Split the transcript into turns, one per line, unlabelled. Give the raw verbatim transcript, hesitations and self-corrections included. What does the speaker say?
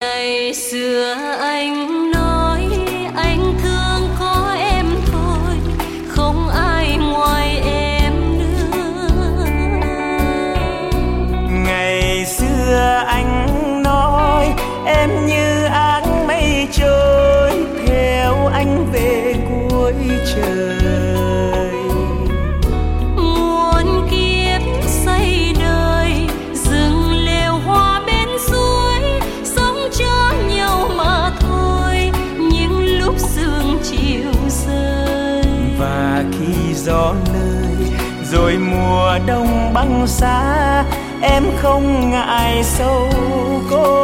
Ngày xưa anh nói anh thương có em thôi, không ai ngoài em nữa.
Ngày xưa anh nói em như áng mây trôi, theo anh về cuối trời.
Muôn kiếp xây đời, rừng lều hoa bên suối, sống cho nhau mà thôi, những lúc sương chiều rơi.
Và khi gió lơi rồi mùa đông băng giá, em không ngại sâu cô